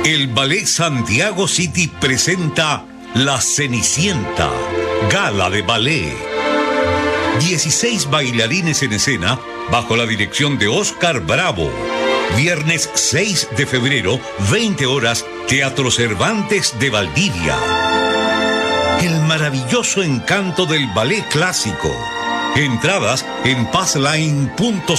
El Ballet Santiago City presenta La Cenicienta, gala de ballet. 16 bailarines en escena bajo la dirección de Oscar Bravo. Viernes 6 de febrero, 20 horas, Teatro Cervantes de Valdivia. El maravilloso encanto del ballet clásico. Entradas en passline.cl.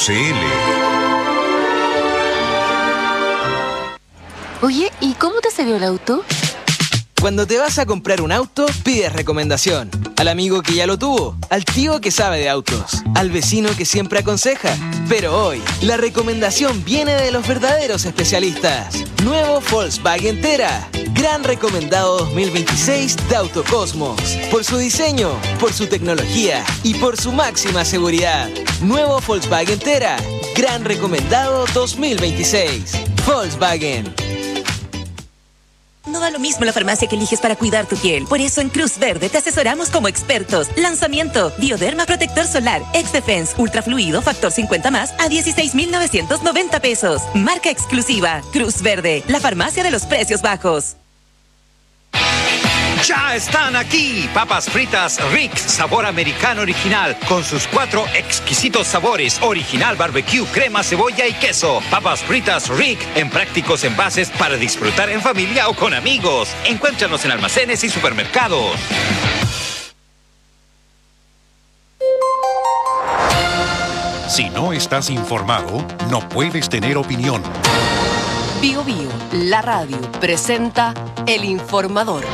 Oye, ¿y cómo te salió el auto? Cuando te vas a comprar un auto, pides recomendación. Al amigo que ya lo tuvo, al tío que sabe de autos, al vecino que siempre aconseja. Pero hoy, la recomendación viene de los verdaderos especialistas. Nuevo Volkswagen Tera. Gran recomendado 2026 de Autocosmos. Por su diseño, por su tecnología y por su máxima seguridad. Nuevo Volkswagen Tera. Gran recomendado 2026. Volkswagen. No da lo mismo la farmacia que eliges para cuidar tu piel. Por eso en Cruz Verde te asesoramos como expertos. Lanzamiento: Bioderma Protector Solar X-Defense Ultra Fluido Factor 50 más a 16,990 pesos. Marca exclusiva. Cruz Verde, la farmacia de los precios bajos. ¡Ya están aquí! Papas fritas Rick, sabor americano original, con sus 4 exquisitos sabores: original, barbecue, crema, cebolla y queso. Papas fritas Rick, en prácticos envases para disfrutar en familia o con amigos. Encuéntranos en almacenes y supermercados. Si no estás informado, no puedes tener opinión. Bio Bio, la radio, presenta El Informador.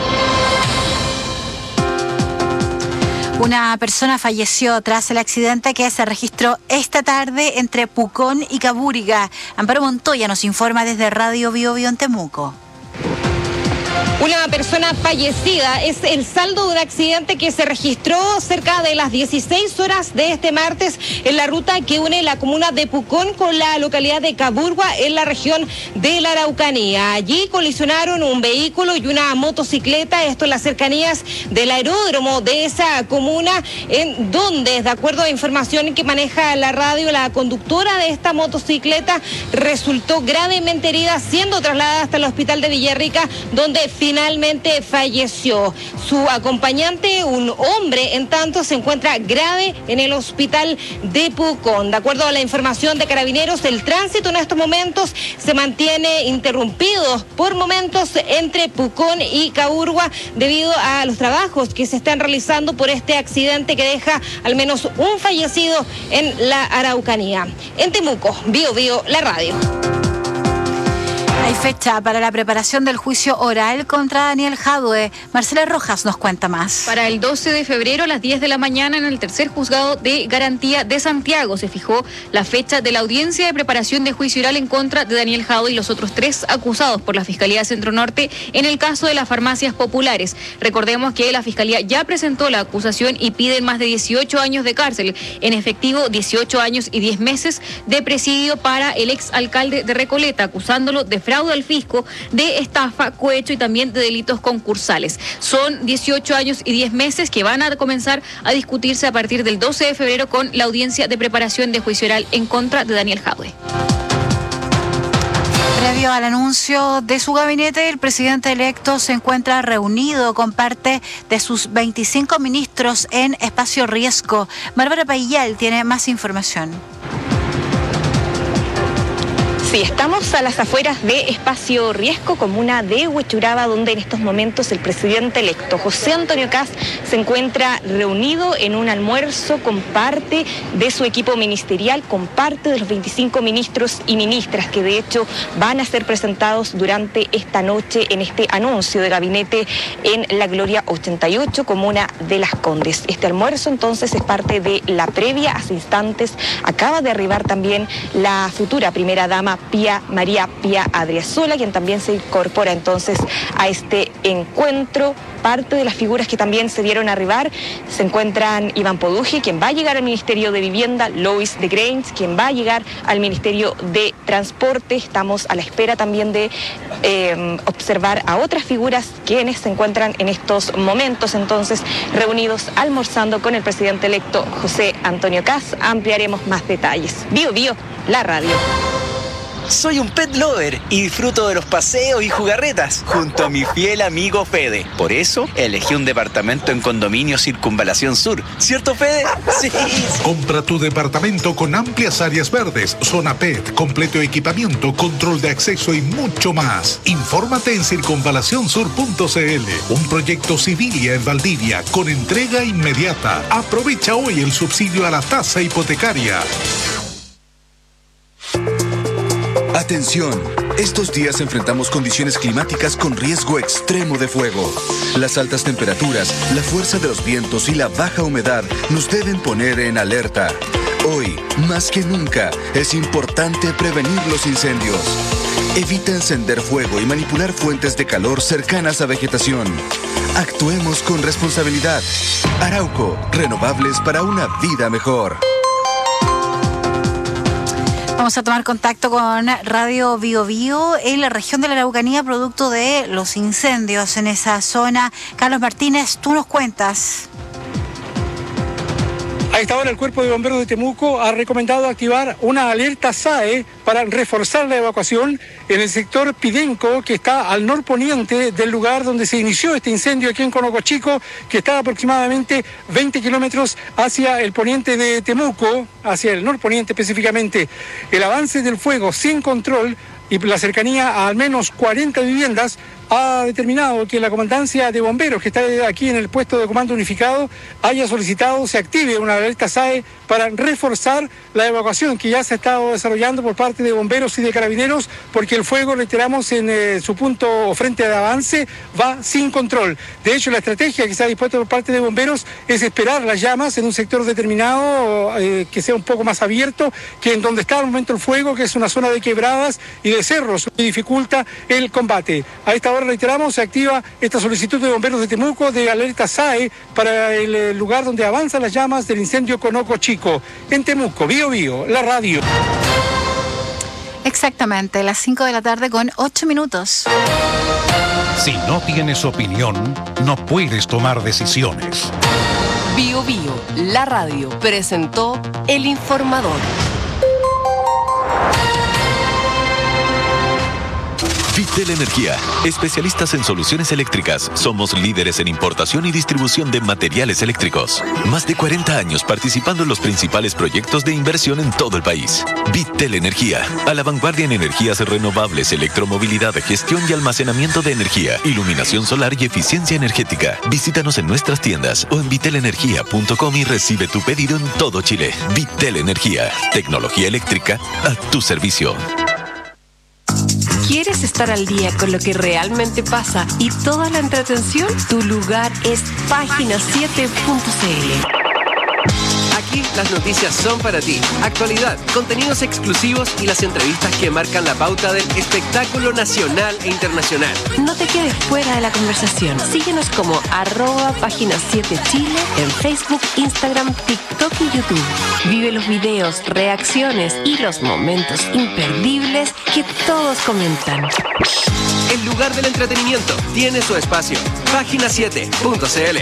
Una persona falleció tras el accidente que se registró esta tarde entre Pucón y Cabúriga. Amparo Montoya nos informa desde Radio Bio Bio en Temuco. Una persona fallecida es el saldo de un accidente que se registró cerca de las 16 horas de este martes en la ruta que une la comuna de Pucón con la localidad de Caburgua en la región de la Araucanía. Allí colisionaron un vehículo y una motocicleta, esto en las cercanías del aeródromo de esa comuna, en donde, de acuerdo a información que maneja la radio, la conductora de esta motocicleta resultó gravemente herida, siendo trasladada hasta el hospital de Villarrica, donde finalmente falleció. Su acompañante, un hombre, en tanto, se encuentra grave en el hospital de Pucón. De acuerdo a la información de Carabineros, el tránsito en estos momentos se mantiene interrumpido por momentos entre Pucón y Caburgua debido a los trabajos que se están realizando por este accidente que deja al menos un fallecido en la Araucanía. En Temuco, Bio Bio, la radio. Hay fecha para la preparación del juicio oral contra Daniel Jadue. Marcela Rojas nos cuenta más. Para el 12 de febrero a las 10 de la mañana en el tercer juzgado de garantía de Santiago se fijó la fecha de la audiencia de preparación de juicio oral en contra de Daniel Jadue y los otros 3 acusados por la Fiscalía Centro Norte en el caso de las farmacias populares. Recordemos que la Fiscalía ya presentó la acusación y piden más de 18 años de cárcel, en efectivo 18 años y 10 meses de presidio para el exalcalde de Recoleta, acusándolo de fraude al fisco, de estafa, cohecho y también de delitos concursales. Son 18 años y 10 meses que van a comenzar a discutirse a partir del 12 de febrero con la audiencia de preparación de juicio oral en contra de Daniel Jadue. Previo al anuncio de su gabinete, el presidente electo se encuentra reunido con parte de sus 25 ministros en Espacio Riesgo. Bárbara Payal tiene más información. Sí, estamos a las afueras de Espacio Riesgo, comuna de Huechuraba, donde en estos momentos el presidente electo José Antonio Kast se encuentra reunido en un almuerzo con parte de su equipo ministerial, con parte de los 25 ministros y ministras que de hecho van a ser presentados durante esta noche en este anuncio de gabinete en La Gloria 88, comuna de Las Condes. Este almuerzo entonces es parte de la previa. Hace instantes acaba de arribar también la futura primera dama María Pía Adriasola, quien también se incorpora entonces a este encuentro. Parte de las figuras que también se vieron arribar se encuentran Iván Poduje, quien va a llegar al Ministerio de Vivienda, Lois de Grange, quien va a llegar al Ministerio de Transporte. Estamos a la espera también de observar a otras figuras quienes se encuentran en estos momentos entonces reunidos almorzando con el presidente electo José Antonio Kast. Ampliaremos más detalles. Bio Bio, la radio. Soy un pet lover y disfruto de los paseos y jugarretas junto a mi fiel amigo Fede. Por eso elegí un departamento en Condominio Circunvalación Sur. ¿Cierto, Fede? Sí. Compra tu departamento con amplias áreas verdes, zona PET, completo equipamiento, control de acceso y mucho más. Infórmate en circunvalacionsur.cl, un proyecto Civilia en Valdivia con entrega inmediata. Aprovecha hoy el subsidio a la tasa hipotecaria. Atención, estos días enfrentamos condiciones climáticas con riesgo extremo de fuego. Las altas temperaturas, la fuerza de los vientos y la baja humedad nos deben poner en alerta. Hoy, más que nunca, es importante prevenir los incendios. Evita encender fuego y manipular fuentes de calor cercanas a vegetación. Actuemos con responsabilidad. Arauco, renovables para una vida mejor. Vamos a tomar contacto con Radio Bio Bio en la región de la Araucanía, producto de los incendios en esa zona. Carlos Martínez, tú nos cuentas. A esta hora el Cuerpo de Bomberos de Temuco ha recomendado activar una alerta SAE para reforzar la evacuación en el sector Pidenco, que está al norponiente del lugar donde se inició este incendio aquí en Conoco Chico, que está aproximadamente 20 kilómetros hacia el poniente de Temuco, hacia el norponiente específicamente. El avance del fuego sin control y la cercanía a al menos 40 viviendas ha determinado que la comandancia de bomberos que está aquí en el puesto de comando unificado haya solicitado se active una alerta SAE para reforzar la evacuación que ya se ha estado desarrollando por parte de bomberos y de carabineros, porque el fuego, reiteramos, en su punto o frente de avance va sin control. De hecho, la estrategia que se ha dispuesto por parte de bomberos es esperar las llamas en un sector determinado que sea un poco más abierto que en donde está al momento el fuego, que es una zona de quebradas y de cerros que dificulta el combate. A esta hora, reiteramos, se activa esta solicitud de bomberos de Temuco de alerta SAE para el lugar donde avanzan las llamas del incendio Conoco Chico. En Temuco, Bio Bio, la radio. Exactamente, las 5 de la tarde con 8 minutos. Si no tienes opinión, no puedes tomar decisiones. Bio Bio, la radio, presentó El Informador. Vitel Energía, especialistas en soluciones eléctricas. Somos líderes en importación y distribución de materiales eléctricos. Más de 40 años participando en los principales proyectos de inversión en todo el país. Vitel Energía, a la vanguardia en energías renovables, electromovilidad, gestión y almacenamiento de energía, iluminación solar y eficiencia energética. Visítanos en nuestras tiendas o en vitelenergia.com y recibe tu pedido en todo Chile. Vitel Energía, tecnología eléctrica a tu servicio. ¿Quieres estar al día con lo que realmente pasa y toda la entretención? Tu lugar es Página7.cl. Aquí las noticias son para ti. Actualidad, contenidos exclusivos y las entrevistas que marcan la pauta del espectáculo nacional e internacional. No te quedes fuera de la conversación. Síguenos como @Página7Chile en Facebook, Instagram, TikTok y YouTube. Vive los videos, reacciones y los momentos imperdibles que todos comentan. El lugar del entretenimiento tiene su espacio. Página7.cl.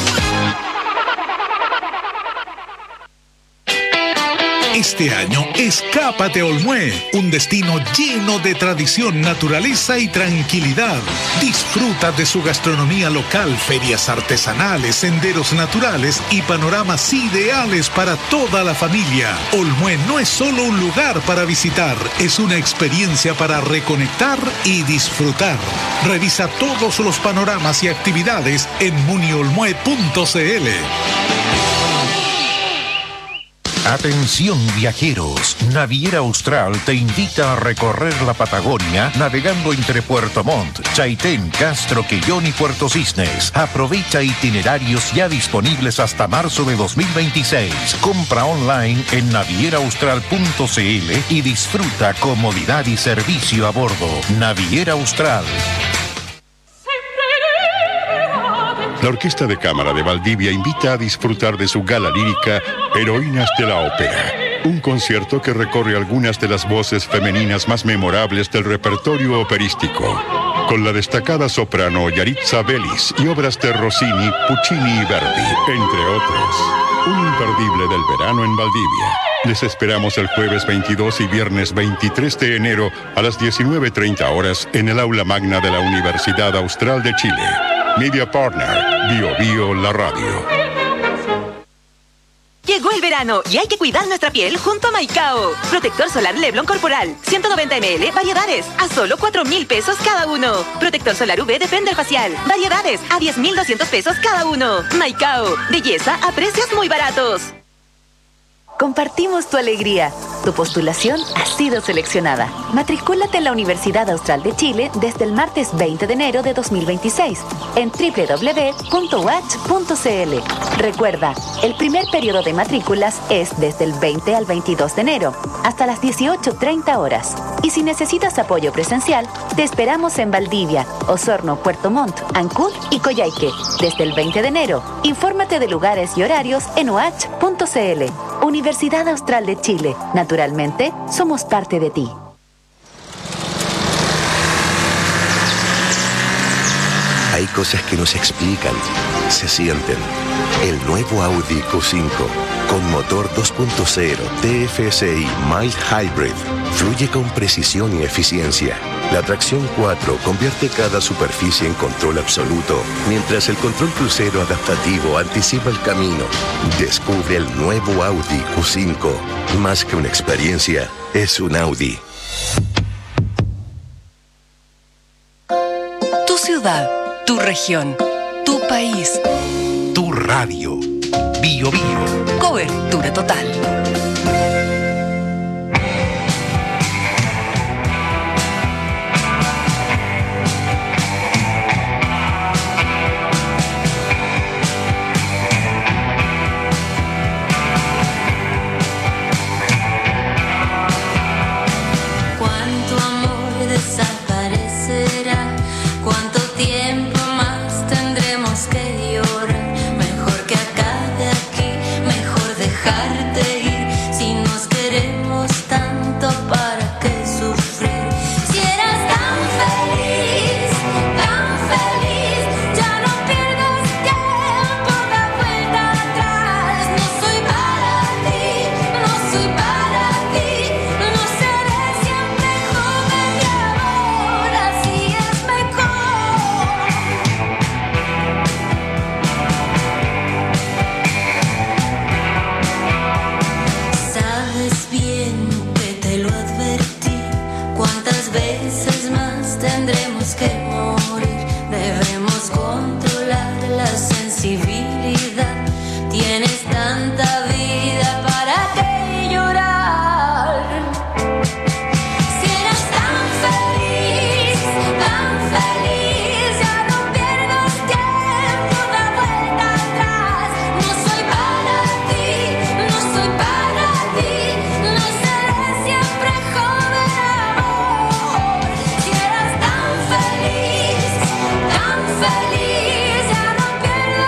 Este año, escápate a Olmué, un destino lleno de tradición, naturaleza y tranquilidad. Disfruta de su gastronomía local, ferias artesanales, senderos naturales y panoramas ideales para toda la familia. Olmué no es solo un lugar para visitar, es una experiencia para reconectar y disfrutar. Revisa todos los panoramas y actividades en muniolmue.cl. Atención viajeros, Naviera Austral te invita a recorrer la Patagonia navegando entre Puerto Montt, Chaitén, Castro, Quellón y Puerto Cisnes. Aprovecha itinerarios ya disponibles hasta marzo de 2026. Compra online en navieraaustral.cl y disfruta comodidad y servicio a bordo. Naviera Austral. La Orquesta de Cámara de Valdivia invita a disfrutar de su gala lírica Heroínas de la Ópera, un concierto que recorre algunas de las voces femeninas más memorables del repertorio operístico, con la destacada soprano Yaritza Bellis y obras de Rossini, Puccini y Verdi, entre otros. Un imperdible del verano en Valdivia. Les esperamos el jueves 22 y viernes 23 de enero a las 19:30 horas en el aula magna de la Universidad Austral de Chile. Media Partner, Bio Bio La Radio. Llegó el verano y hay que cuidar nuestra piel junto a Maicao. Protector solar Leblon Corporal, 190 ml, variedades, a solo 4,000 pesos cada uno. Protector solar UV Defender Facial, variedades, a 10,200 pesos cada uno. Maicao, belleza a precios muy baratos. Compartimos tu alegría. Tu postulación ha sido seleccionada. Matricúlate en la Universidad Austral de Chile desde el martes 20 de enero de 2026 en www.uach.cl. Recuerda, el primer periodo de matrículas es desde el 20 al 22 de enero, hasta las 18:30 horas. Y si necesitas apoyo presencial, te esperamos en Valdivia, Osorno, Puerto Montt, Ancud y Coyhaique desde el 20 de enero. Infórmate de lugares y horarios en uach.cl. Universidad Austral de Chile. Naturalmente, somos parte de ti. Hay cosas que no se explican, se sienten. El nuevo Audi Q5 con motor 2.0 TFSI Mild Hybrid fluye con precisión y eficiencia. La tracción 4 convierte cada superficie en control absoluto, mientras el control crucero adaptativo anticipa el camino. Descubre el nuevo Audi Q5. Más que una experiencia, es un Audi. Tu ciudad, tu región, tu país. Tu radio. Bio Bio. Cobertura total. Cuánto amor desaparecerá, cuánto tiempo más tendremos que llorar. Mejor que acabe aquí, mejor dejarte ir. Si nos queremos tanto, ¿para qué sufrir? Si eras tan feliz, ya no pierdas tiempo, da vuelta atrás. No soy para ti, no soy para ti, no seré siempre joven y ahora sí es mejor. Sabes bien que te lo advertí. ¿Cuántas veces más tendremos que morir? Debemos controlar la sensibilidad. Tienes tanta vida, ¿para qué llorar? Si eras tan feliz, ya no pierdas tiempo, da vuelta atrás. No soy para ti, no soy para ti, no seré siempre joven amor. Si eras tan feliz, ya no pierdas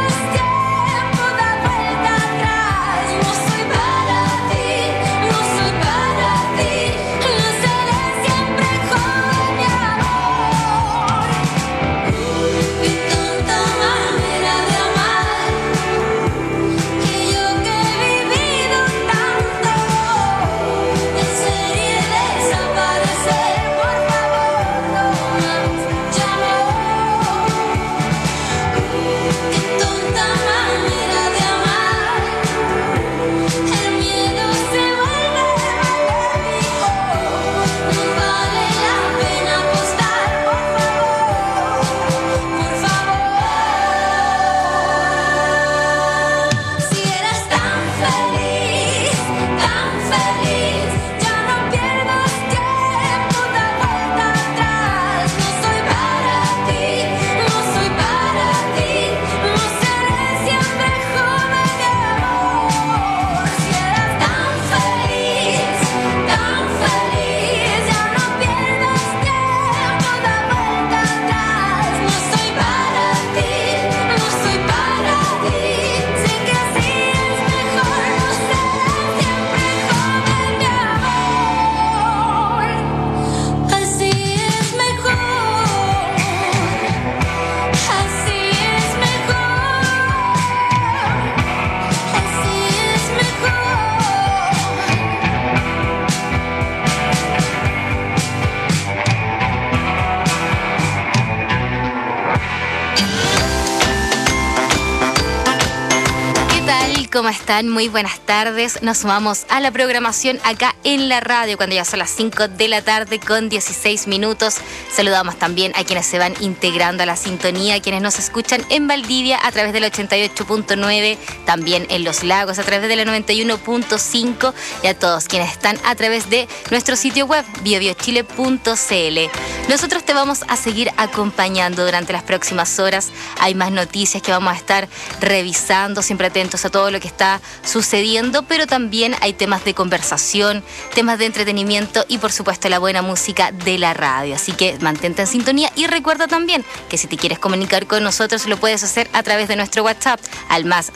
¿Cómo están? Muy buenas tardes. Nos sumamos a la programación acá en la radio cuando ya son las 5 de la tarde con 16 minutos. Saludamos también a quienes se van integrando a la sintonía, quienes nos escuchan en Valdivia a través del 88.9, también en Los Lagos a través de la 91.5 y a todos quienes están a través de nuestro sitio web biobiochile.cl. Nosotros te vamos a seguir acompañando durante las próximas horas. Hay más noticias que vamos a estar revisando, siempre atentos a todo lo que está sucediendo, pero también hay temas de conversación, temas de entretenimiento y por supuesto la buena música de la radio. Así que mantente en sintonía y recuerda también que si te quieres comunicar con nosotros lo puedes hacer a través de nuestro WhatsApp al más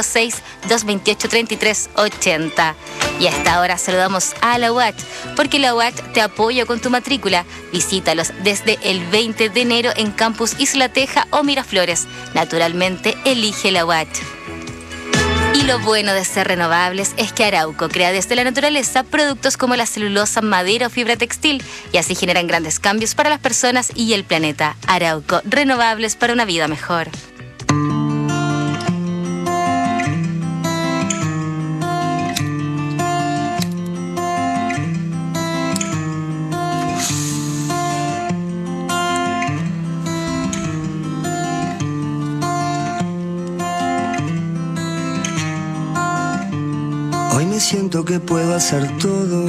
56-228-3380. Y a esta hora saludamos a la UACH, porque la UACH te apoya con tu matrícula. Visítalos desde el 20 de enero en Campus Isla Teja o Miraflores. Naturalmente, elige la UACH. Y lo bueno de ser renovables es que Arauco crea desde la naturaleza productos como la celulosa, madera o fibra textil y así generan grandes cambios para las personas y el planeta. Arauco, renovables para una vida mejor. Siento que puedo hacer todo.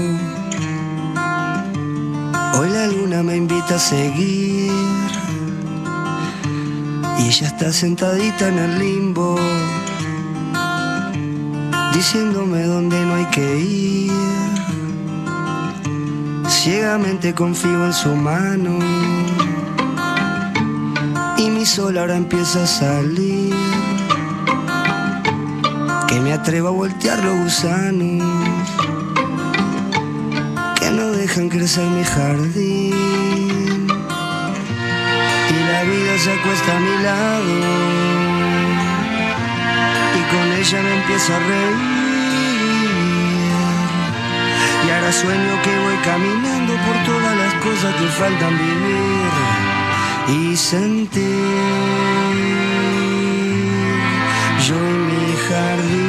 Hoy la luna me invita a seguir y ella está sentadita en el limbo, diciéndome dónde no hay que ir. Ciegamente confío en su mano y mi sol ahora empieza a salir. Que me atrevo a voltear los gusanos que no dejan crecer mi jardín. Y la vida se acuesta a mi lado y con ella me empiezo a reír. Y ahora sueño que voy caminando por todas las cosas que faltan vivir y sentir. Yo en mi jardín.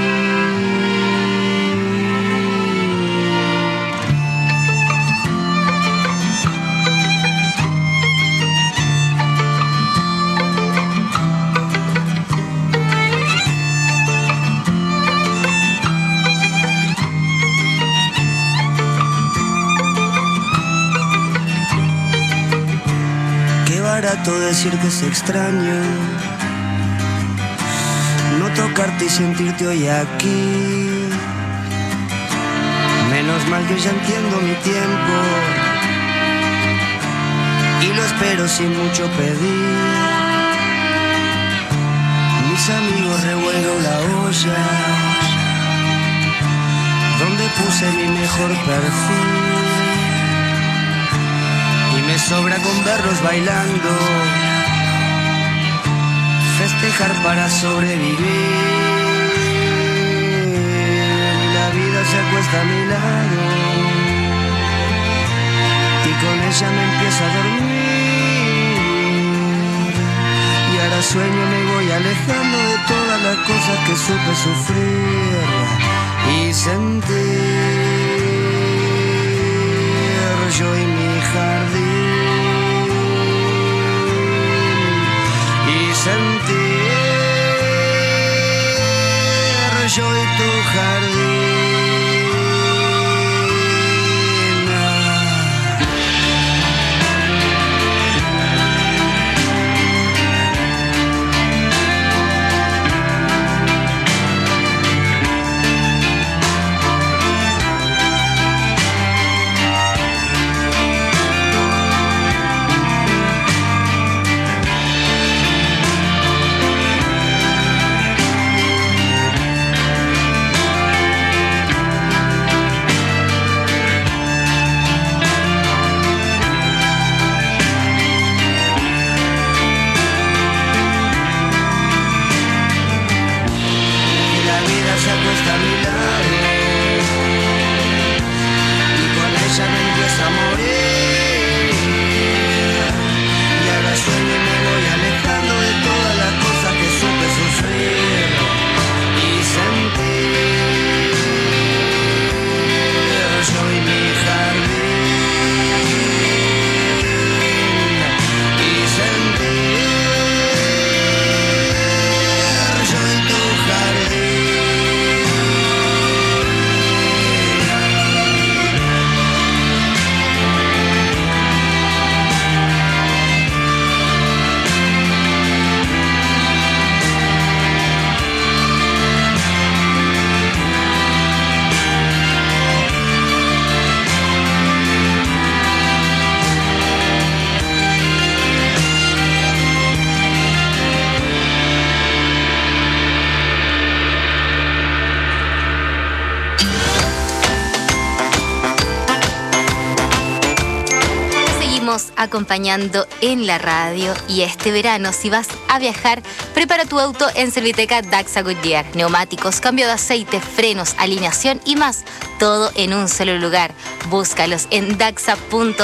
Qué barato decir que es extraño no tocarte y sentirte hoy aquí. Menos mal que ya entiendo mi tiempo y lo espero sin mucho pedir. Mis amigos revuelvo la olla donde puse mi mejor perfil y me sobra con verlos bailando, festejar para sobrevivir. La vida se acuesta a mi lado y con ella me empiezo a dormir. Y ahora sueño me voy alejando de todas las cosas que supe sufrir y sentir. Yo y mi jardín y sentir. Yo y tu jardín. seguimos acompañando en la radio y este verano, si vas a viajar, prepara tu auto en Serviteca Daxa Goodyear. Neumáticos, cambio de aceite, frenos, alineación y más. Todo en un solo lugar. Búscalos en daxa.cl.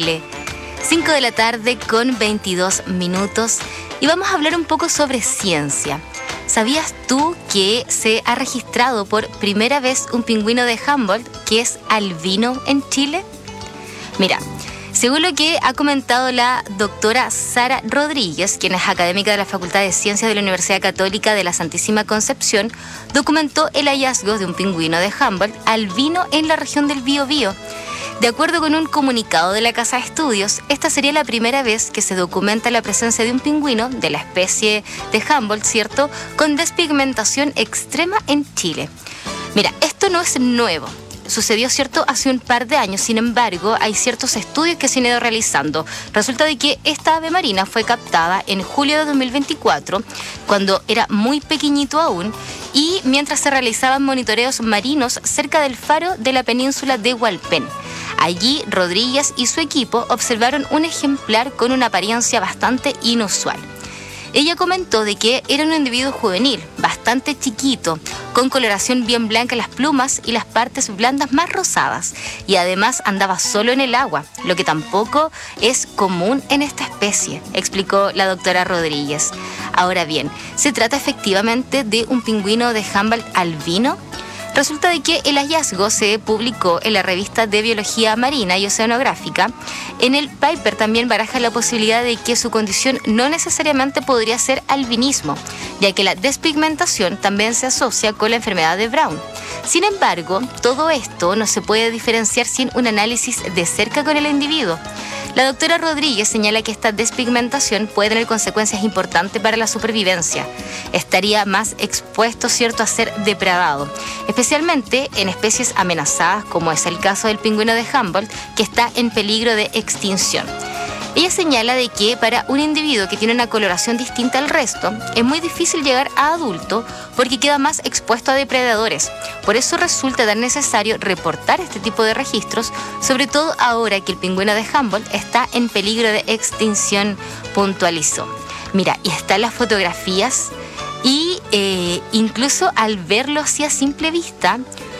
5 de la tarde con 22 minutos y vamos a hablar un poco sobre ciencia. ¿Sabías tú que se ha registrado por primera vez un pingüino de Humboldt que es albino en Chile? Mira, según lo que ha comentado la doctora Sara Rodríguez, quien es académica de la Facultad de Ciencias de la Universidad Católica de la Santísima Concepción, documentó el hallazgo de un pingüino de Humboldt albino en la región del Biobío. De acuerdo con un comunicado de la Casa de Estudios, esta sería la primera vez que se documenta la presencia de un pingüino de la especie de Humboldt, ¿cierto?, con despigmentación extrema en Chile. Mira, esto no es nuevo. Sucedió, ¿cierto?, hace un par de años. Sin embargo, hay ciertos estudios que se han ido realizando. Resulta de que esta ave marina fue captada en julio de 2024, cuando era muy pequeñito aún, y mientras se realizaban monitoreos marinos cerca del faro de la península de Hualpén. Allí, Rodríguez y su equipo observaron un ejemplar con una apariencia bastante inusual. Ella comentó de que era un individuo juvenil, bastante chiquito, con coloración bien blanca en las plumas y las partes blandas más rosadas, y además andaba solo en el agua, lo que tampoco es común en esta especie, explicó la doctora Rodríguez. Ahora bien, ¿se trata efectivamente de un pingüino de Humboldt albino? Resulta de que el hallazgo se publicó en la revista de Biología Marina y Oceanográfica. En el paper también baraja la posibilidad de que su condición no necesariamente podría ser albinismo, ya que la despigmentación también se asocia con la enfermedad de Brown. Sin embargo, todo esto no se puede diferenciar sin un análisis de cerca con el individuo. La doctora Rodríguez señala que esta despigmentación puede tener consecuencias importantes para la supervivencia. Estaría más expuesto, ¿cierto?, a ser depredado, especialmente en especies amenazadas, como es el caso del pingüino de Humboldt, que está en peligro de extinción. Ella señala de que para un individuo que tiene una coloración distinta al resto, es muy difícil llegar a adulto porque queda más expuesto a depredadores. Por eso resulta tan necesario reportar este tipo de registros, sobre todo ahora que el pingüino de Humboldt está en peligro de extinción, puntualizó. Mira, y están las fotografías y incluso al verlo así a simple vista,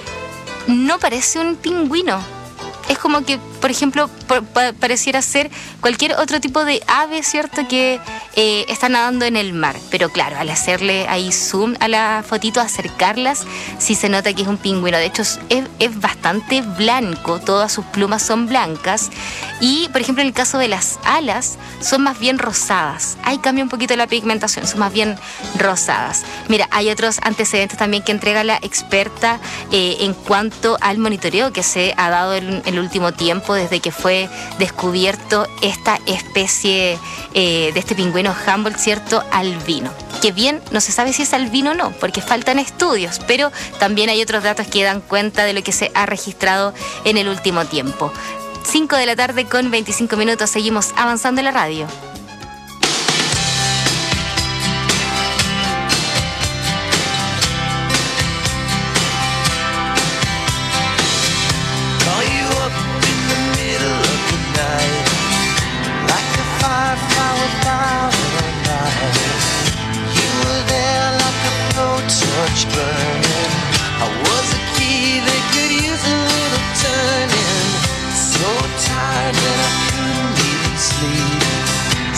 no parece un pingüino. Es como que, por ejemplo, pareciera ser cualquier otro tipo de ave, ¿cierto?, que está nadando en el mar. Pero claro, al hacerle ahí zoom a la fotito, acercarlas, sí se nota que es un pingüino. De hecho, es bastante blanco, todas sus plumas son blancas. Y, por ejemplo, en el caso de las alas, son más bien rosadas. Ahí cambia un poquito la pigmentación, son más bien rosadas. Mira, hay otros antecedentes también que entrega la experta en cuanto al monitoreo que se ha dado en el último tiempo, desde que fue descubierto esta especie de este pingüino Humboldt, ¿cierto?, albino. Que bien, no se sabe si es albino o no, porque faltan estudios, pero también hay otros datos que dan cuenta de lo que se ha registrado en el último tiempo. 5 de la tarde con 25 minutos, seguimos avanzando en la radio. Torch burning. I was a key that could use a little turning. So tired that I couldn't even sleep.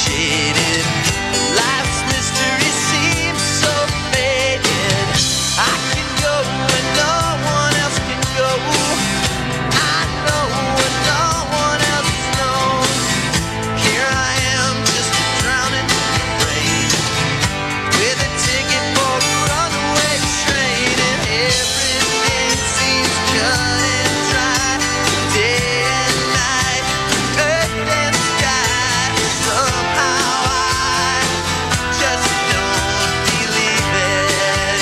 jaded. Life's mystery seems so faded. I can go where no one else can go. I know what no one else knows. Here I am, just a drowning rain, with a ticket for a runaway train, and everything seems cut and dry. Day and night, earth and sky. Somehow I just don't believe it.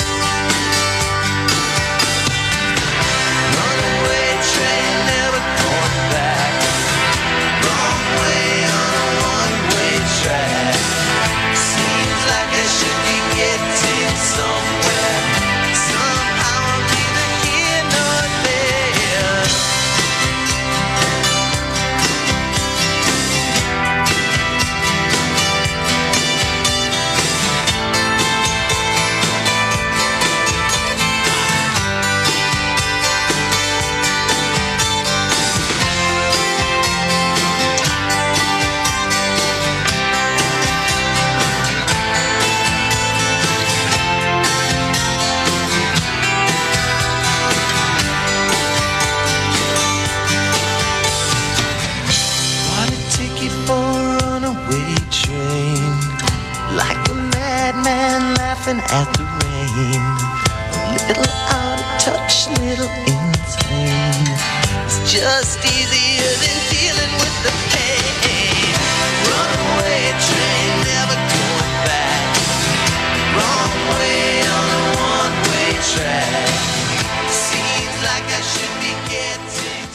Runaway train, never going back. Wrong way on a one-way track. Seems like I should be getting somewhere. Somehow I'm neither here nor there. Bought a ticket for a runaway train, like a madman laughing at the rain. A little out of touch, little insane. It's just easier than dealing with the pain. Runaway train, never going back. Wrong way on a one-way track. Seems like I should be getting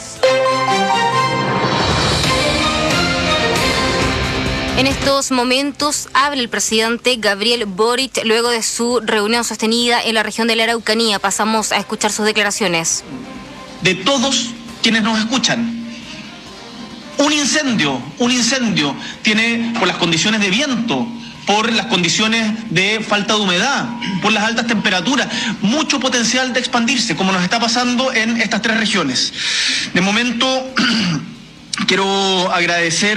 En estos momentos habla el presidente Gabriel Boric luego de su reunión sostenida en la región de la Araucanía. Pasamos a escuchar sus declaraciones. De todos quienes nos escuchan. Un incendio tiene, por las condiciones de viento, por las condiciones de falta de humedad, por las altas temperaturas, mucho potencial de expandirse, como nos está pasando en estas tres regiones. De momento, quiero agradecer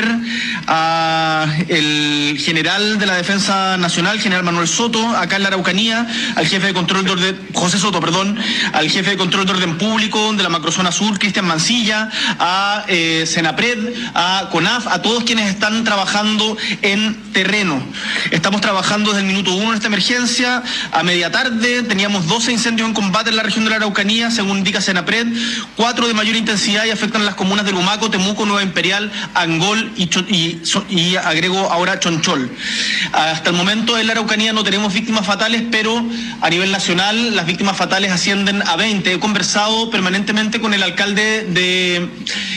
al general de la Defensa Nacional, general Manuel Soto, acá en la Araucanía, al jefe de control de orden, José Soto, perdón, al jefe de control de orden público de la macrozona sur, Cristian Mancilla, a Senapred, a CONAF, a todos quienes están trabajando en terreno. Estamos trabajando desde el minuto 1 en esta emergencia. A media tarde teníamos 12 incendios en combate en la región de la Araucanía, según indica Senapred, 4 de mayor intensidad y afectan a las comunas de Lumaco, Temuco, Nueva Imperial, Angol y agrego ahora Chonchol. Hasta el momento en la Araucanía no tenemos víctimas fatales, pero a nivel nacional las víctimas fatales ascienden a 20. He conversado permanentemente con el alcalde de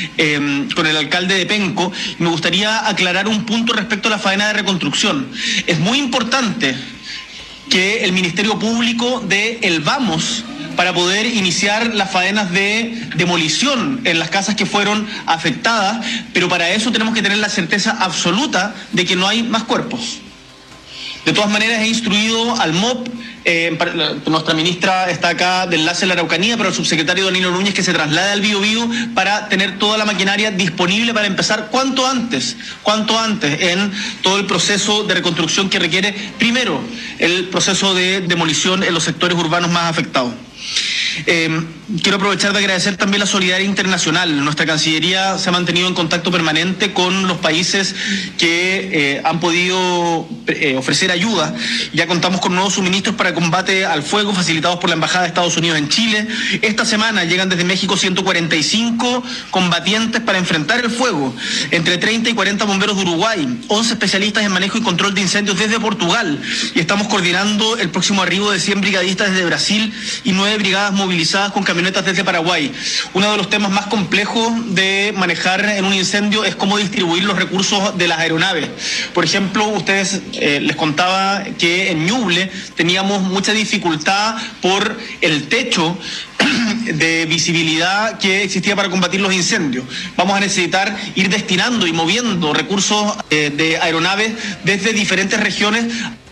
Penco y me gustaría aclarar un punto respecto a la faena de reconstrucción. Es muy importante que el Ministerio Público dé el vamos para poder iniciar las faenas de demolición en las casas que fueron afectadas, pero para eso tenemos que tener la certeza absoluta de que no hay más cuerpos. De todas maneras, he instruido al MOP, nuestra ministra está acá de enlace en la Araucanía, pero el subsecretario Danilo Núñez que se traslade al Biobío para tener toda la maquinaria disponible para empezar cuanto antes en todo el proceso de reconstrucción que requiere, primero, el proceso de demolición en los sectores urbanos más afectados. Quiero aprovechar de agradecer también la solidaridad internacional. Nuestra Cancillería se ha mantenido en contacto permanente con los países que han podido ofrecer ayuda. Ya contamos con nuevos suministros para combate al fuego facilitados por la Embajada de Estados Unidos en Chile. Esta semana llegan desde México 145 combatientes para enfrentar el fuego, entre 30 y 40 bomberos de Uruguay, 11 especialistas en manejo y control de incendios desde Portugal, y estamos coordinando el próximo arribo de 100 brigadistas desde Brasil y 9 brigadas movilizadas con camionetas desde Paraguay. Uno de los temas más complejos de manejar en un incendio es cómo distribuir los recursos de las aeronaves. Por ejemplo, ustedes les contaba que en Ñuble teníamos mucha dificultad por el techo de visibilidad que existía para combatir los incendios. Vamos a necesitar ir destinando y moviendo recursos de aeronaves desde diferentes regiones.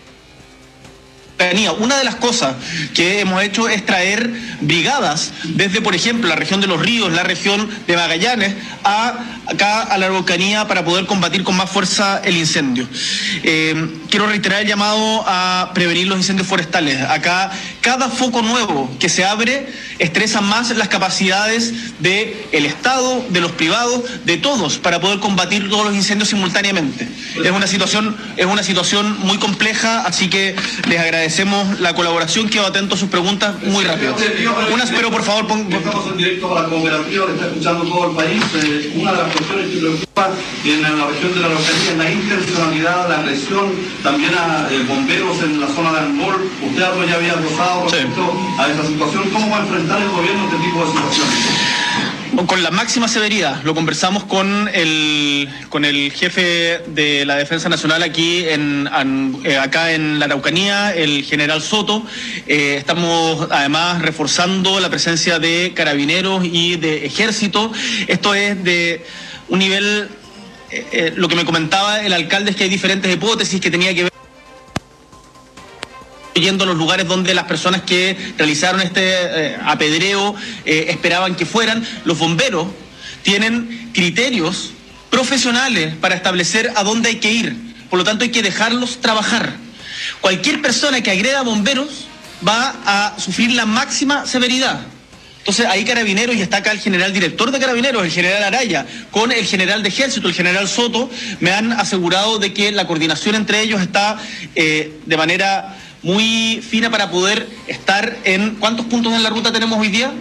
Una de las cosas que hemos hecho es traer brigadas desde, por ejemplo, la región de Los Ríos, la región de Magallanes, a acá a la Araucanía para poder combatir con más fuerza el incendio. Quiero reiterar el llamado a prevenir los incendios forestales. Acá cada foco nuevo que se abre estresa más las capacidades del Estado, de los privados, de todos, para poder combatir todos los incendios simultáneamente. Es una situación muy compleja, así que les agradecemos la colaboración. Quedo atento a sus preguntas muy rápido. Pero por favor, estamos en directo con la cooperativa, que está escuchando todo el país. Una de las cuestiones que preocupa en la región de la Araucanía es la intencionalidad, la agresión, también a bomberos en la zona de Angol. Usted ya había gozado respecto a esa situación. ¿Cómo va a enfrentar el gobierno este tipo de situaciones? Con la máxima severidad. Lo conversamos con el jefe de la Defensa Nacional acá en la Araucanía, el general Soto. Estamos además reforzando la presencia de carabineros y de ejército. Esto es de un nivel, lo que me comentaba el alcalde es que hay diferentes hipótesis que tenía que ver yendo a los lugares donde las personas que realizaron este apedreo esperaban que fueran. Los bomberos tienen criterios profesionales para establecer a dónde hay que ir. Por lo tanto, hay que dejarlos trabajar. Cualquier persona que agreda a bomberos va a sufrir la máxima severidad. Entonces, ahí Carabineros, y está acá el general director de Carabineros, el general Araya, con el general de Ejército, el general Soto, me han asegurado de que la coordinación entre ellos está de manera muy fina para poder estar en... ¿Cuántos puntos en la ruta tenemos hoy día?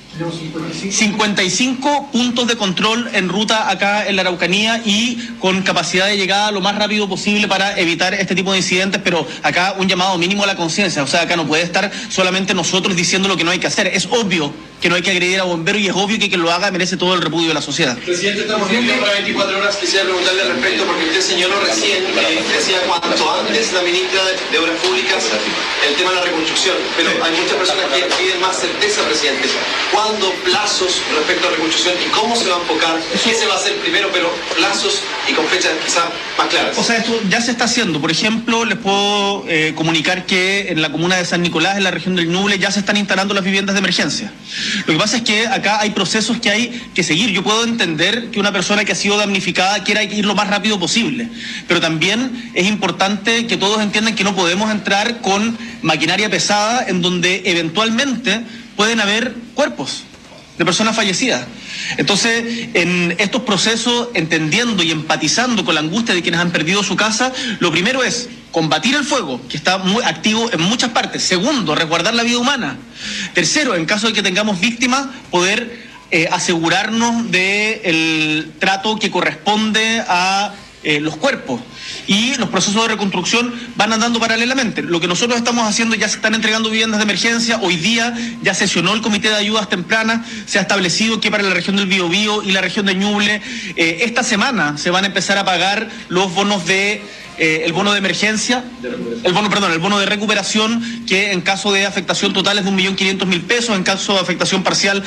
55 puntos de control en ruta acá en la Araucanía y con capacidad de llegada lo más rápido posible para evitar este tipo de incidentes, pero acá un llamado mínimo a la conciencia. O sea, acá no puede estar solamente nosotros diciendo lo que no hay que hacer. Es obvio que no hay que agredir a bomberos y es obvio que quien lo haga merece todo el repudio de la sociedad. Presidente, estamos en para 24 horas. Quisiera preguntarle al respecto, porque usted señaló recién, decía cuanto antes la ministra de Obras Públicas, el tema de la reconstrucción, pero hay muchas personas que piden más certeza, presidente. ¿Cuándo plazos respecto a la reconstrucción y cómo se va a enfocar? ¿Qué se va a hacer primero, pero plazos y con fechas quizás más claras? O sea, esto ya se está haciendo. Por ejemplo, les puedo comunicar que en la comuna de San Nicolás, en la región del Ñuble, ya se están instalando las viviendas de emergencia. Lo que pasa es que acá hay procesos que hay que seguir. Yo puedo entender que una persona que ha sido damnificada quiera ir lo más rápido posible, pero también es importante que todos entiendan que no podemos entrar con maquinaria pesada en donde eventualmente pueden haber cuerpos de personas fallecidas. Entonces, en estos procesos, entendiendo y empatizando con la angustia de quienes han perdido su casa, lo primero es combatir el fuego, que está muy activo en muchas partes. Segundo, resguardar la vida humana. Tercero, en caso de que tengamos víctimas, poder asegurarnos del trato que corresponde a los cuerpos. Y los procesos de reconstrucción van andando paralelamente. Lo que nosotros estamos haciendo, ya se están entregando viviendas de emergencia. Hoy día ya sesionó el Comité de Ayudas Tempranas. Se ha establecido que para la región del Biobío y la región de Ñuble, esta semana se van a empezar a pagar los bonos de... el bono de emergencia, el bono de recuperación, que en caso de afectación total es de 1.500.000 pesos, en caso de afectación parcial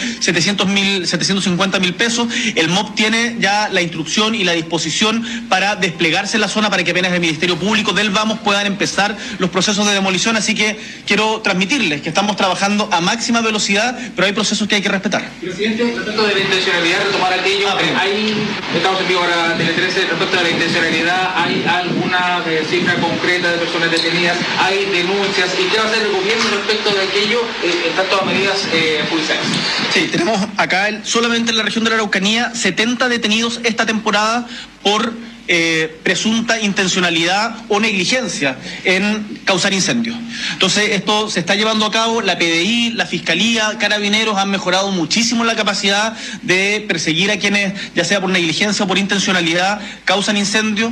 750.000 pesos. El MOP tiene ya la instrucción y la disposición para desplegarse en la zona para que apenas el Ministerio Público del Vamos puedan empezar los procesos de demolición. Así que quiero transmitirles que estamos trabajando a máxima velocidad, pero hay procesos que hay que respetar. Presidente, respecto de la intencionalidad, retomar aquello, estamos en vivo para Tele 13, respecto a la intencionalidad, ¿hay alguna cifra concreta de personas detenidas? ¿Hay denuncias? ¿Y qué va a hacer el gobierno respecto de aquello en tanto a medidas judiciales? Sí, tenemos acá solamente en la región de la Araucanía 70 detenidos esta temporada por presunta intencionalidad o negligencia en causar incendios. Entonces, esto se está llevando a cabo. La PDI, la Fiscalía, Carabineros han mejorado muchísimo la capacidad de perseguir a quienes, ya sea por negligencia o por intencionalidad, causan incendios,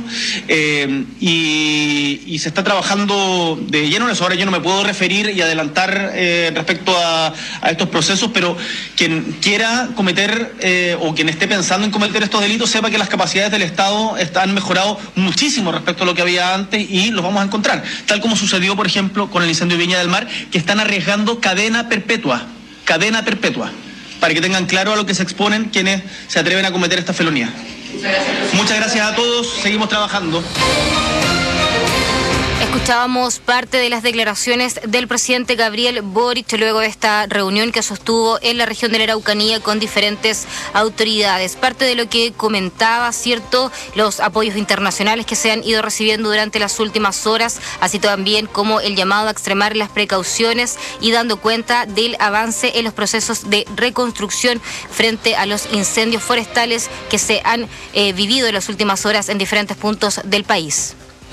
y se está trabajando de lleno en eso. Ahora yo no me puedo referir y adelantar respecto a estos procesos, pero quien quiera cometer o quien esté pensando en cometer estos delitos, sepa que las capacidades del Estado han mejorado muchísimo respecto a lo que había antes y los vamos a encontrar. Tal como sucedió, por ejemplo, con el incendio de Viña del Mar, que están arriesgando cadena perpetua, para que tengan claro a lo que se exponen quienes se atreven a cometer esta felonía. Muchas gracias a todos, seguimos trabajando. Escuchábamos parte de las declaraciones del presidente Gabriel Boric luego de esta reunión que sostuvo en la región de la Araucanía con diferentes autoridades. Parte de lo que comentaba, ¿cierto?, los apoyos internacionales que se han ido recibiendo durante las últimas horas, así también como el llamado a extremar las precauciones y dando cuenta del avance en los procesos de reconstrucción frente a los incendios forestales que se han vivido en las últimas horas en diferentes puntos del país.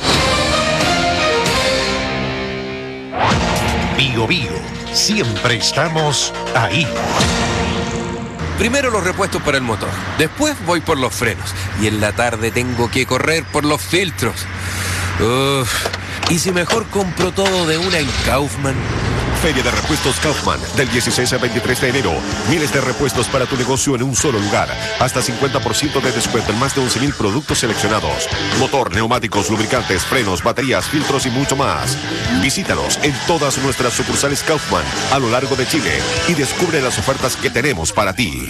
Bio Bio, siempre estamos ahí. Primero los repuestos para el motor, después voy por los frenos y en la tarde tengo que correr por los filtros. ¿Y si mejor compro todo de una en Kaufman? Feria de Repuestos Kaufman, del 16 al 23 de enero. Miles de repuestos para tu negocio en un solo lugar. Hasta 50% de descuento en más de 11,000 productos seleccionados. Motor, neumáticos, lubricantes, frenos, baterías, filtros y mucho más. Visítanos en todas nuestras sucursales Kaufman a lo largo de Chile y descubre las ofertas que tenemos para ti.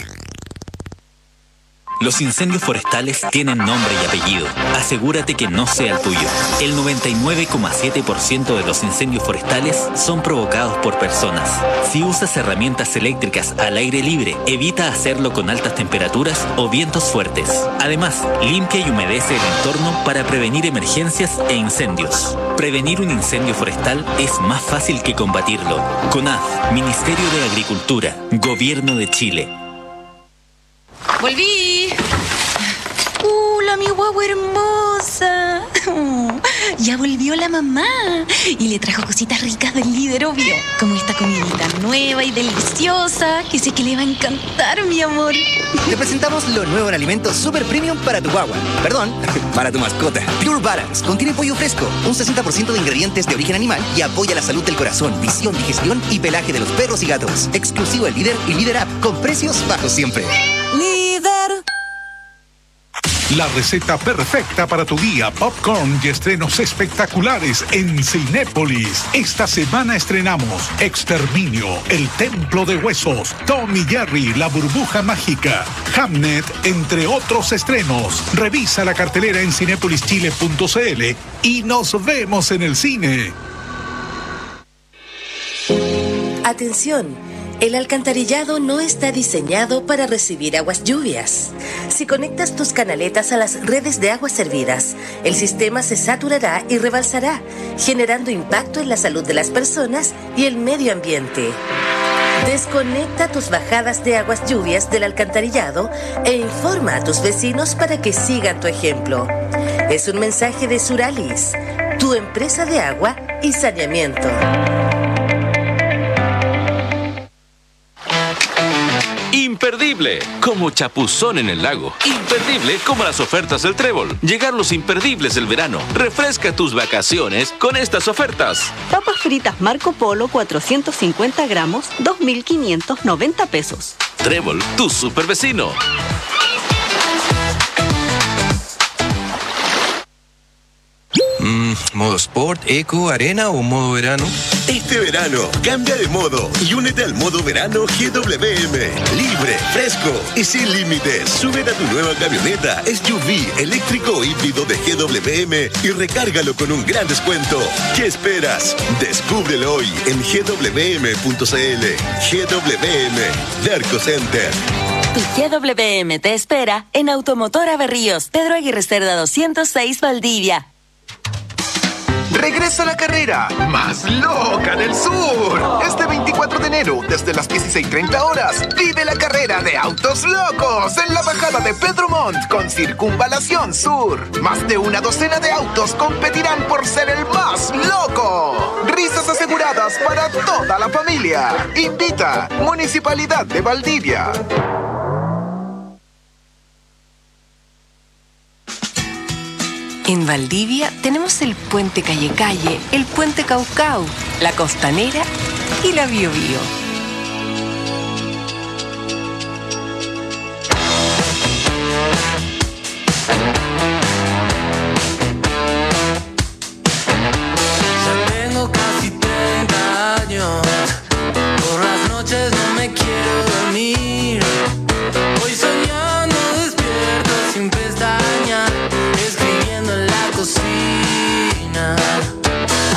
Los incendios forestales tienen nombre y apellido. Asegúrate que no sea el tuyo. El 99,7% de los incendios forestales son provocados por personas. Si usas herramientas eléctricas al aire libre, evita hacerlo con altas temperaturas o vientos fuertes. Además, limpia y humedece el entorno para prevenir emergencias e incendios. Prevenir un incendio forestal es más fácil que combatirlo. CONAF, Ministerio de Agricultura, Gobierno de Chile. ¡Volví! ¡La mi guagua hermosa! Ya volvió la mamá y le trajo cositas ricas del líder, obvio. Como esta comidita nueva y deliciosa que sé que le va a encantar, mi amor. Te presentamos lo nuevo en alimentos super premium para tu guagua. Perdón, para tu mascota. Pure Balance contiene pollo fresco, un 60% de ingredientes de origen animal y apoya la salud del corazón, visión, digestión y pelaje de los perros y gatos. Exclusivo el Líder y Líder App, con precios bajos siempre. ¡Líder! La receta perfecta para tu día, popcorn y estrenos espectaculares en Cinépolis. Esta semana estrenamos Exterminio, El Templo de Huesos, Tom y Jerry, La Burbuja Mágica, Hamnet, entre otros estrenos. Revisa la cartelera en cinepolischile.cl y nos vemos en el cine. Atención. El alcantarillado no está diseñado para recibir aguas lluvias. Si conectas tus canaletas a las redes de aguas servidas, el sistema se saturará y rebalsará, generando impacto en la salud de las personas y el medio ambiente. Desconecta tus bajadas de aguas lluvias del alcantarillado e informa a tus vecinos para que sigan tu ejemplo. Es un mensaje de Suralis, tu empresa de agua y saneamiento. Imperdible, como chapuzón en el lago. Imperdible como las ofertas del Trébol. Llegaron los imperdibles del verano. Refresca tus vacaciones con estas ofertas. Papas fritas Marco Polo, 450 gramos, 2.590 pesos. Trébol, tu super vecino. ¿Modo Sport, Eco, Arena o modo verano? Este verano, cambia de modo y únete al modo verano GWM. Libre, fresco y sin límites. Súbete a tu nueva camioneta SUV eléctrico o híbrido de GWM y recárgalo con un gran descuento. ¿Qué esperas? Descúbrelo hoy en gwm.cl. GWM, de Arco Center. Y GWM te espera en Automotora Berríos, Pedro Aguirre Cerda 206, Valdivia. Regresa la carrera más loca del sur. Este 24 de enero, desde las 16:30 horas, vive la carrera de autos locos en la bajada de Pedro Montt con Circunvalación Sur. Más de una docena de autos competirán por ser el más loco. Risas aseguradas para toda la familia. Invita Municipalidad de Valdivia. En Valdivia tenemos el puente Calle Calle, el puente Caucao, la Costanera y la Bio Bio. Ya tengo casi 30 años, por las noches no me quiero dormir. Voy soñando despierto sin pestañas, escribiendo en la cocina.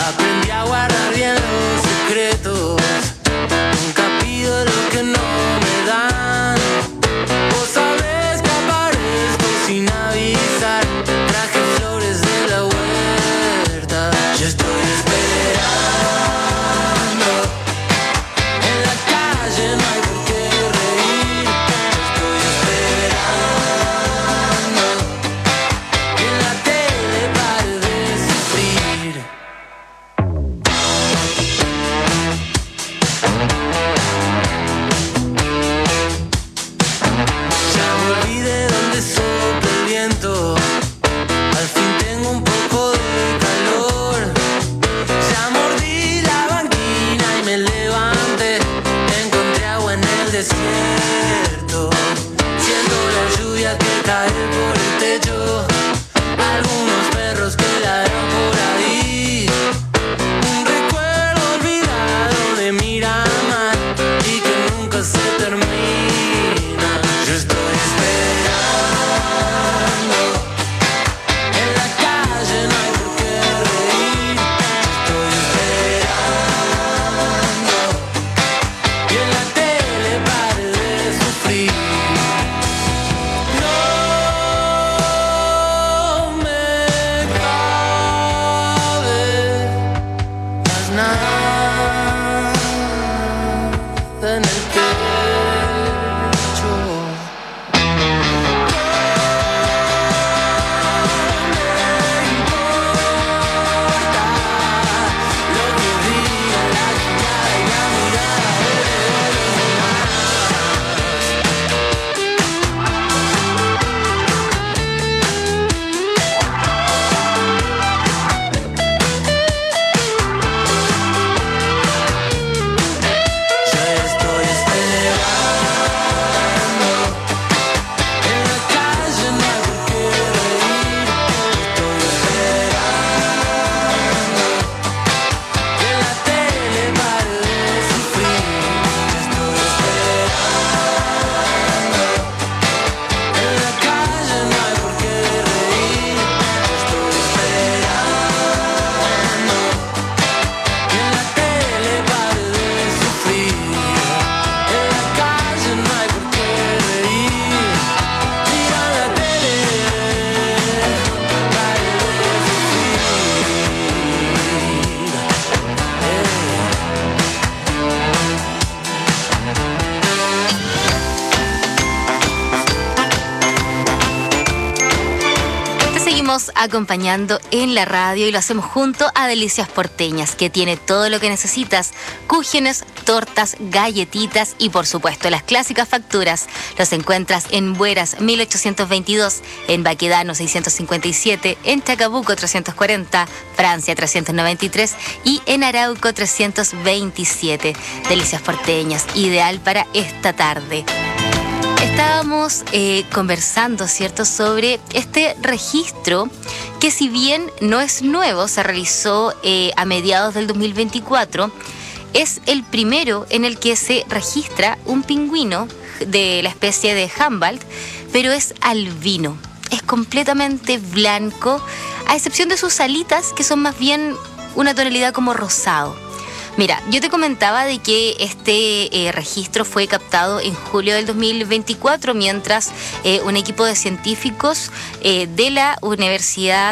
acompañando en la radio y lo hacemos junto a Delicias Porteñas, que tiene todo lo que necesitas: cúgenes, tortas, galletitas y por supuesto las clásicas facturas. Los encuentras en Bueras 1822, en Baquedano 657, en Chacabuco 340, Francia 393 y en Arauco 327. Delicias Porteñas, ideal para esta tarde. Estábamos conversando, ¿cierto?, sobre este registro que, si bien no es nuevo, se realizó a mediados del 2024. Es el primero en el que se registra un pingüino de la especie de Humboldt, pero es albino. Es completamente blanco, a excepción de sus alitas, que son más bien una tonalidad como rosado. Mira, yo te comentaba de que este registro fue captado en julio del 2024, mientras un equipo de científicos de la Universidad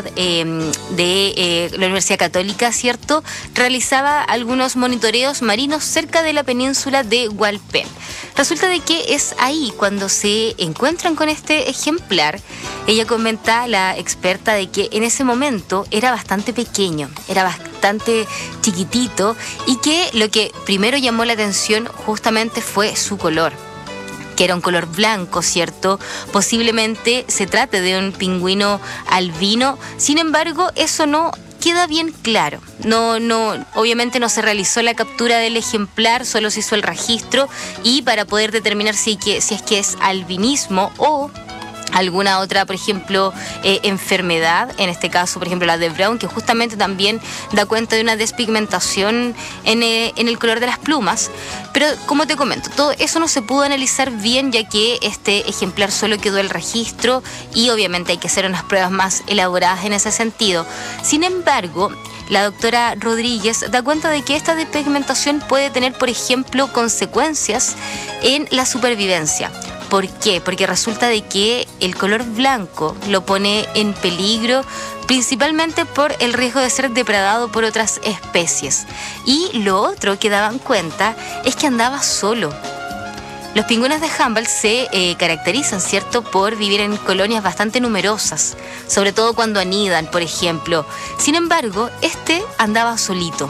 la Universidad Católica, ¿cierto?, realizaba algunos monitoreos marinos cerca de la península de Hualpén. Resulta de que es ahí cuando se encuentran con este ejemplar. Ella comenta, la experta, de que en ese momento era bastante pequeño, era bastante chiquitito, y que lo que primero llamó la atención justamente fue su color, que era un color blanco, ¿cierto? Posiblemente se trate de un pingüino albino. Sin embargo, eso no queda bien claro. Obviamente no se realizó la captura del ejemplar, solo se hizo el registro, y para poder determinar si es que es albinismo o alguna otra, por ejemplo, enfermedad, en este caso, por ejemplo, la de Brown, que justamente también da cuenta de una despigmentación en el color de las plumas. Pero, como te comento, todo eso no se pudo analizar bien, ya que este ejemplar solo quedó el registro y obviamente hay que hacer unas pruebas más elaboradas en ese sentido. Sin embargo, la doctora Rodríguez da cuenta de que esta despigmentación puede tener, por ejemplo, consecuencias en la supervivencia. ¿Por qué? Porque resulta de que el color blanco lo pone en peligro, principalmente por el riesgo de ser depredado por otras especies. Y lo otro que daban cuenta es que andaba solo. Los pingüinos de Humboldt se caracterizan, ¿cierto?, por vivir en colonias bastante numerosas, sobre todo cuando anidan, por ejemplo. Sin embargo, este andaba solito.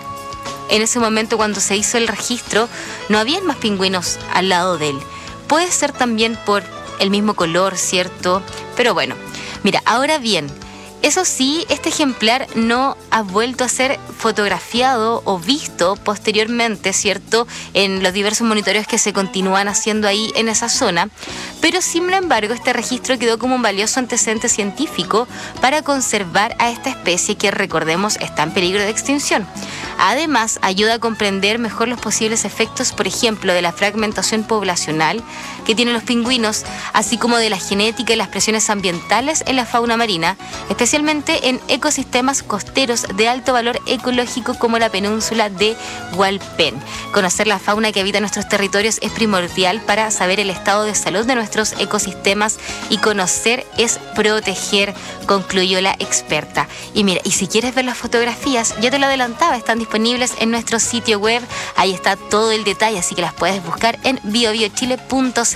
En ese momento, cuando se hizo el registro, no habían más pingüinos al lado de él. Puede ser también por el mismo color, ¿cierto? Pero bueno, mira, ahora bien, eso sí, este ejemplar no ha vuelto a ser fotografiado o visto posteriormente, ¿cierto?, en los diversos monitoreos que se continúan haciendo ahí en esa zona. Pero, sin embargo, este registro quedó como un valioso antecedente científico para conservar a esta especie que, recordemos, está en peligro de extinción. Además, ayuda a comprender mejor los posibles efectos, por ejemplo, de la fragmentación poblacional que tienen los pingüinos, así como de la genética y las presiones ambientales en la fauna marina, especialmente en ecosistemas costeros de alto valor ecológico como la península de Hualpén. Conocer la fauna que habita nuestros territorios es primordial para saber el estado de salud de nuestros ecosistemas, y conocer es proteger, concluyó la experta. Y mira, y si quieres ver las fotografías, ya te lo adelantaba, están disponibles en nuestro sitio web. Ahí está todo el detalle, así que las puedes buscar en biobiochile.cl.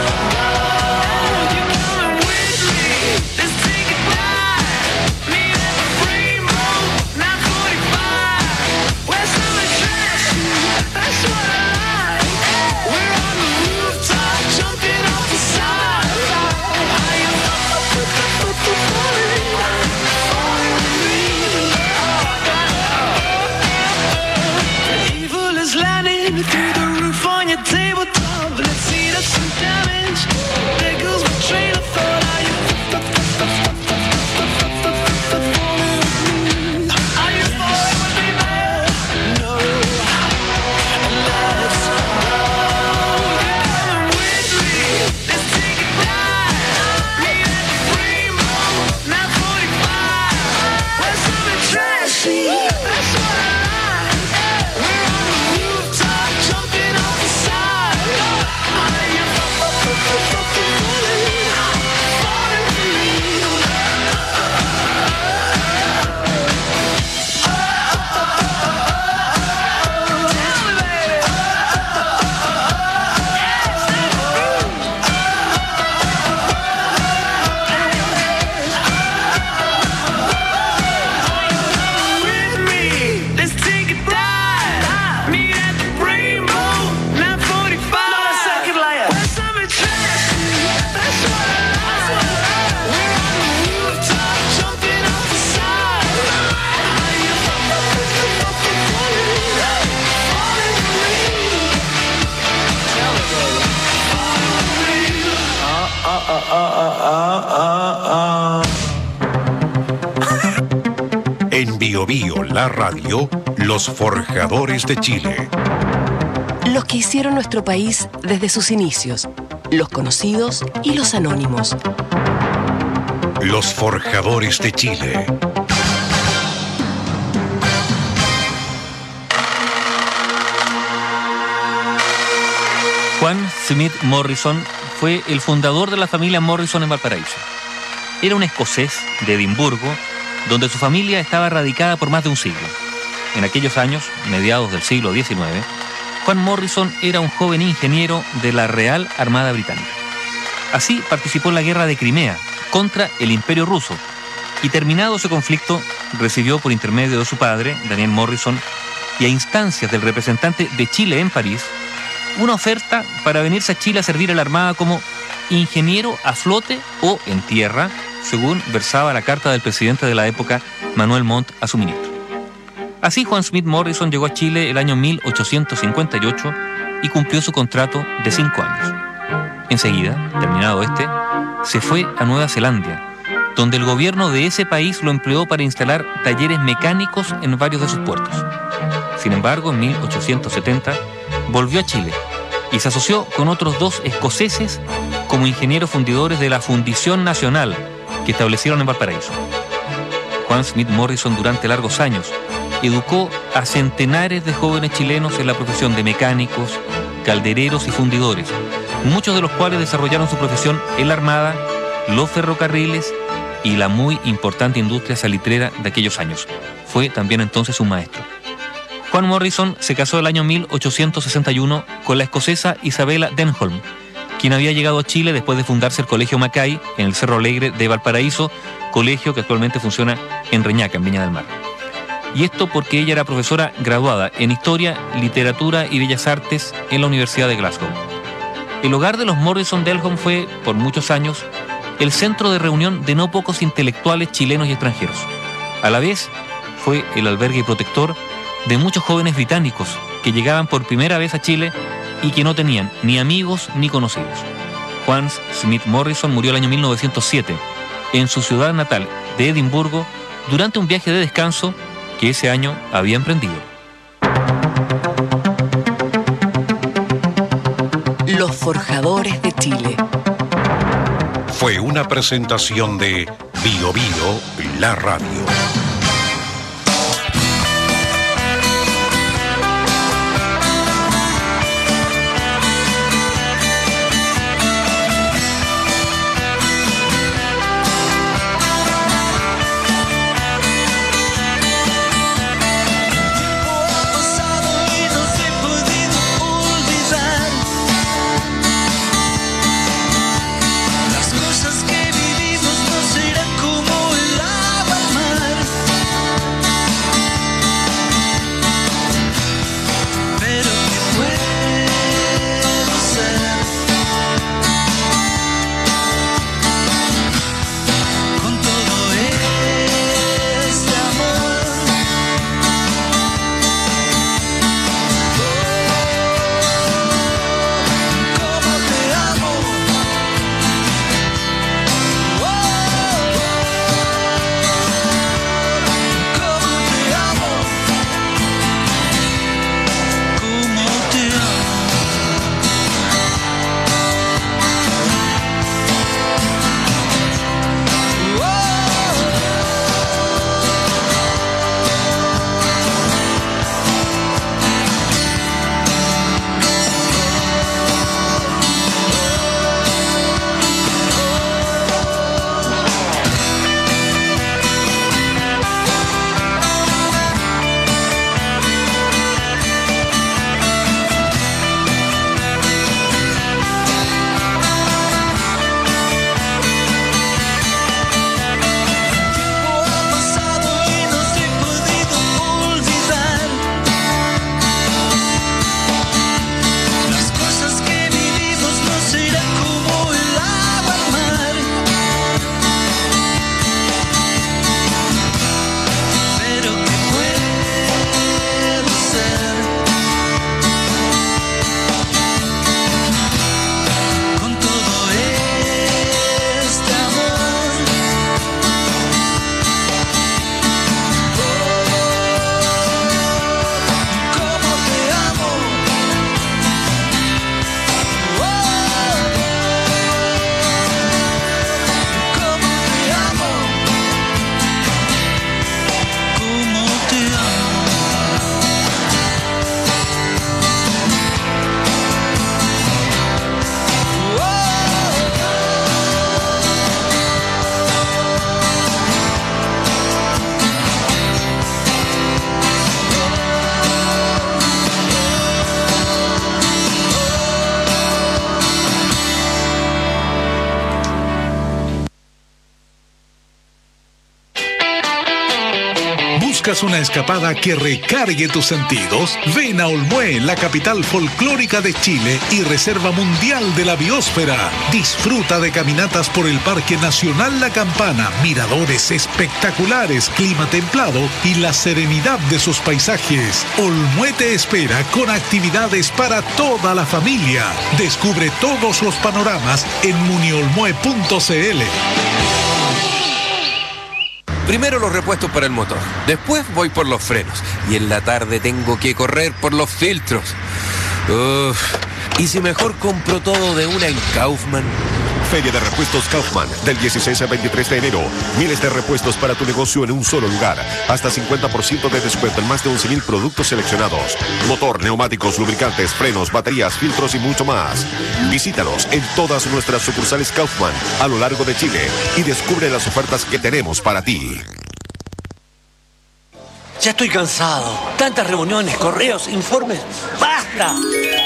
Let's take it back. En Bio Bio, la radio, los forjadores de Chile. Los que hicieron nuestro país desde sus inicios, los conocidos y los anónimos. Los forjadores de Chile. Juan Smith Morrison fue el fundador de la familia Morrison en Valparaíso. Era un escocés de Edimburgo, donde su familia estaba radicada por más de un siglo. En aquellos años, mediados del siglo XIX, Juan Morrison era un joven ingeniero de la Real Armada Británica. Así participó en la guerra de Crimea contra el Imperio Ruso y, terminado ese conflicto, recibió por intermedio de su padre, Daniel Morrison, y a instancias del representante de Chile en París, una oferta para venirse a Chile a servir a la Armada como ingeniero a flote o en tierra, según versaba la carta del presidente de la época, Manuel Montt, a su ministro. Así, Juan Smith Morrison llegó a Chile el año 1858 y cumplió su contrato de 5 años. Enseguida, terminado este, se fue a Nueva Zelanda, donde el gobierno de ese país lo empleó para instalar talleres mecánicos en varios de sus puertos. Sin embargo, en 1870 volvió a Chile y se asoció con otros 2 escoceses como ingenieros fundidores de la Fundición Nacional que establecieron en Valparaíso. Juan Smith Morrison durante largos años educó a centenares de jóvenes chilenos en la profesión de mecánicos, caldereros y fundidores, muchos de los cuales desarrollaron su profesión en la Armada, los ferrocarriles y la muy importante industria salitrera de aquellos años. Fue también entonces un maestro. Juan Morrison se casó el año 1861 con la escocesa Isabella Denholm, quien había llegado a Chile después de fundarse el Colegio Macay en el Cerro Alegre de Valparaíso, colegio que actualmente funciona en Reñaca, en Viña del Mar. Y esto porque ella era profesora graduada en Historia, Literatura y Bellas Artes en la Universidad de Glasgow. El hogar de los Morrison Denholm fue, por muchos años, el centro de reunión de no pocos intelectuales chilenos y extranjeros. A la vez, fue el albergue protector de muchos jóvenes británicos que llegaban por primera vez a Chile y que no tenían ni amigos ni conocidos. Juan Smith Morrison murió el año 1907 en su ciudad natal de Edimburgo durante un viaje de descanso que ese año había emprendido. Los forjadores de Chile. Fue una presentación de Bio Bio, la radio. Las cosas que vivimos no serán como el agua al mar. ¿Buscas una escapada que recargue tus sentidos? Ven a Olmué, la capital folclórica de Chile y reserva mundial de la biosfera. Disfruta de caminatas por el Parque Nacional La Campana, miradores espectaculares, clima templado y la serenidad de sus paisajes. Olmué te espera con actividades para toda la familia. Descubre todos los panoramas en muniolmue.cl. Primero los repuestos para el motor, después voy por los frenos y en la tarde tengo que correr por los filtros. ¿Y si mejor compro todo de una en Kaufman? Feria de Repuestos Kaufman, del 16 al 23 de enero. Miles de repuestos para tu negocio en un solo lugar. Hasta 50% de descuento en más de 11,000 productos seleccionados. Motor, neumáticos, lubricantes, frenos, baterías, filtros y mucho más. Visítanos en todas nuestras sucursales Kaufman a lo largo de Chile y descubre las ofertas que tenemos para ti. Ya estoy cansado. Tantas reuniones, correos, informes. ¡Basta!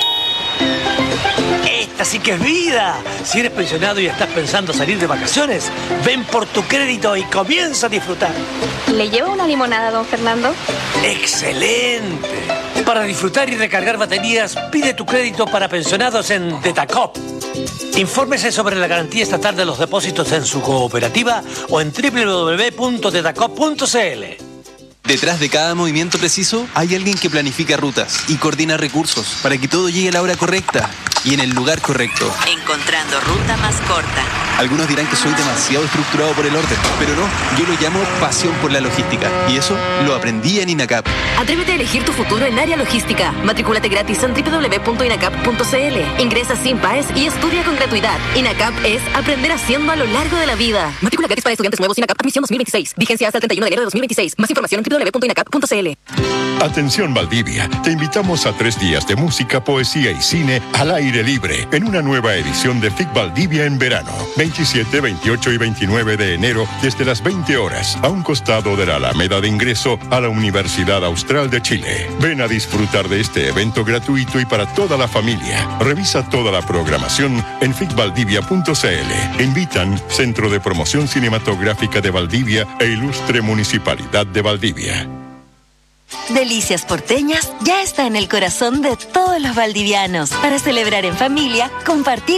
Esta sí que es vida. Si eres pensionado y estás pensando salir de vacaciones, ven por tu crédito y comienza a disfrutar. ¿Le lleva una limonada, don Fernando? ¡Excelente! Para disfrutar y recargar baterías, pide tu crédito para pensionados en Tetacop. Infórmese sobre la garantía estatal de los depósitos en su cooperativa o en www.tetacop.cl. Detrás de cada movimiento preciso hay alguien que planifica rutas y coordina recursos para que todo llegue a la hora correcta y en el lugar correcto. Encontrando ruta más corta. Algunos dirán que soy demasiado estructurado por el orden, pero no, yo lo llamo pasión por la logística y eso lo aprendí en INACAP. Atrévete a elegir tu futuro en área logística. Matricúlate gratis en www.inacap.cl. Ingresa sin PAES y estudia con gratuidad. INACAP es aprender haciendo a lo largo de la vida. Matrícula gratis para estudiantes nuevos INACAP Admisión 2026. Vigencia hasta el 31 de enero de 2026. Más información en www.inacap.cl. Atención Valdivia, te invitamos a 3 días de música, poesía y cine al aire libre en una nueva edición de FIC Valdivia en verano, 27, 28 y 29 de enero desde las 20 horas, a un costado de la Alameda de ingreso a la Universidad Austral de Chile. Ven a disfrutar de este evento gratuito y para toda la familia. Revisa toda la programación en ficvaldivia.cl. Invitan Centro de Promoción Cinematográfica de Valdivia e Ilustre Municipalidad de Valdivia. Delicias Porteñas ya está en el corazón de todos los valdivianos para celebrar en familia, compartir